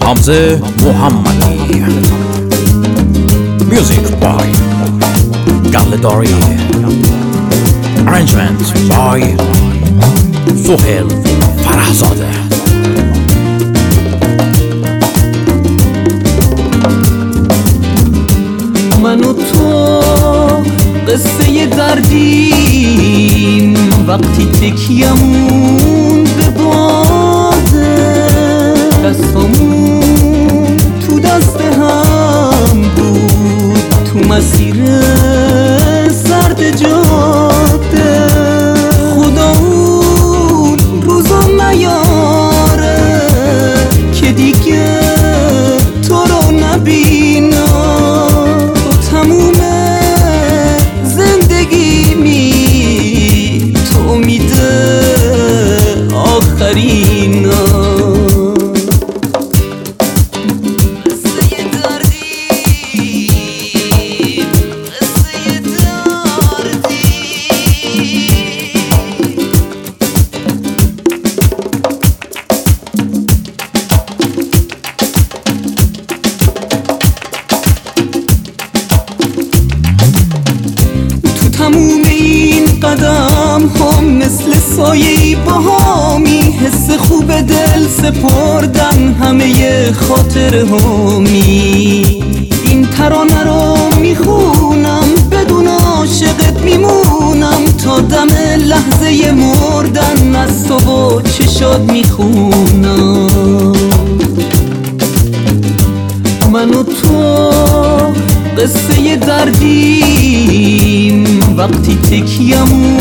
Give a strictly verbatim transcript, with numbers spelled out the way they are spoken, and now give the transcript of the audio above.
Hamze Muhammadi. Music by Galidari. Arrangement by Sohail Farahzadeh. من و تو قصه دردیم وقتی تکیمون به باده، دستامون تو دست هم بود تو مسیر سرد جاده. خدا اون روزا نیاره که دیگه تو رو نبینم، تموم زندگی می تو میده آخرینا. تموم این قدم هم مثل سایه‌ای باهامی، حس خوب دل سپردن همه خاطر هامی. این ترانه رو میخونم بدون عاشقت میمونم، تا دم لحظه مردن از تو با چشات میخونم. من و تو قصه دردیم وقتی تکیمون